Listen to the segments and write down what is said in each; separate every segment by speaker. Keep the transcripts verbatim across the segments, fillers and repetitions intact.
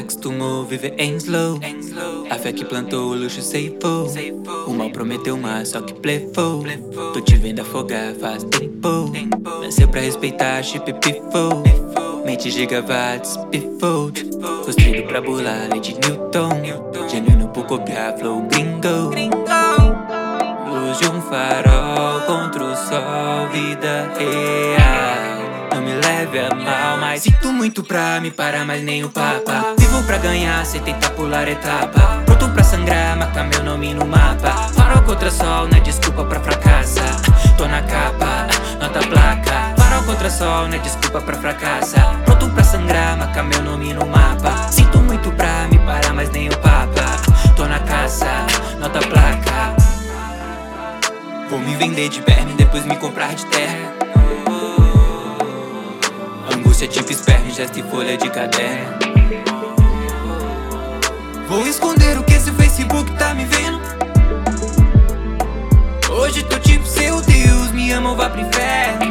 Speaker 1: acostumou viver em slow. A fé que plantou o luxo ceifou. O mal prometeu mas só que blefou. Tô te vendo afogar faz tempo. Nasceu pra respeitar, chip pifou. Mente gigawatts, pifou. Construído pra burlar, lei de Newton. Genuíno por copiar, flow gringo. Luz de um farol contra o sol, vida real. Não me leve a mal, mas sinto muito pra me parar, mas nem o papa. Vivo pra ganhar, cê tenta pular etapa. Pronto pra sangrar, marca meu nome no mapa. Farol contra sol, não é desculpa pra fracassar. Tô na capa, nota placa. Farol contra sol, não é desculpa pra fracassar. Pronto pra sangrar, marca meu nome no mapa. Sinto muito pra me parar, mas nem o papa. Tô na caça, nota placa. Vou me vender de verme, depois me comprar de terra. Angústia tipo esperma, gesto e folha de caderno. Vou esconder o que esse Facebook tá me vendo. Hoje tô tipo seu Deus, me ama ou vá pro inferno.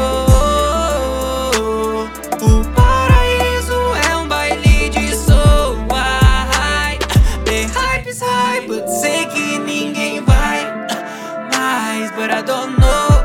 Speaker 1: O paraíso é um baile de soul. The hype is high, but sei que ninguém vai. But I don't know.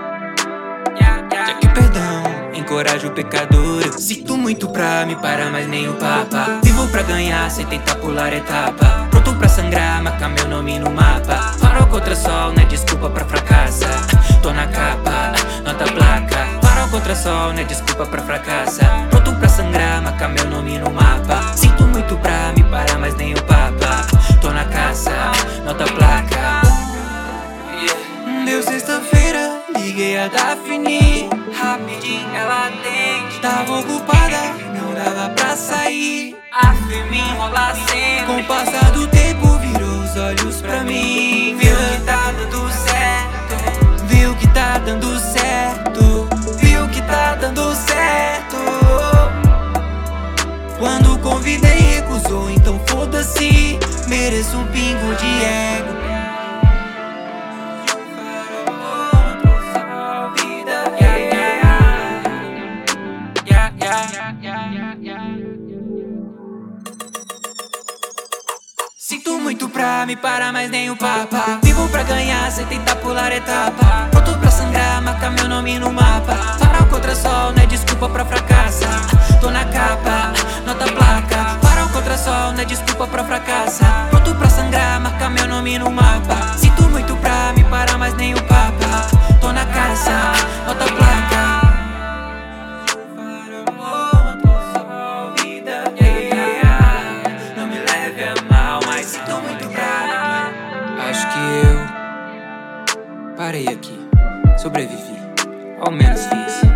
Speaker 1: Já que perdão encoraja o pecador. Eu sinto muito pra me parar, mas nem o papa. Vivo pra ganhar, cê tenta pular etapa. Pronto pra sangrar, marca meu nome no mapa. Farol contra sol, não é desculpa pra fracassar. Tô na capa, nota placa. Farol contra sol, não é desculpa pra fracassar. Pronto pra sangrar, marca meu nome no mapa. Sinto muito pra me parar, mas nem o papa. Tô na caça, nota placa. Deu sexta-feira, liguei a Daphne. Rapidinho ela atende. Tava ocupada, não dava pra sair. A fé me enrola sempre. Com o passar do tempo virou os olhos pra mim. Viu que tá dando certo. Viu que tá dando certo. Viu que tá dando certo. Quando convidei recusou, então foda-se. Mereço um pingo de ego. Sinto muito pra me parar, mas nem o papa. Vivo pra ganhar, cê tenta pular etapa. Pronto pra sangrar, marca meu nome no mapa. Farol contra sol, não é desculpa pra fracassar. Tô na capa, nota placa. Farol contra sol, não é desculpa pra fracassar. Pronto pra sangrar, marca meu nome no mapa. Sinto muito pra me parar, mas nem o papa. Tô na caça, nota placa. Acho que eu parei aqui, sobrevivi, ao menos fiz.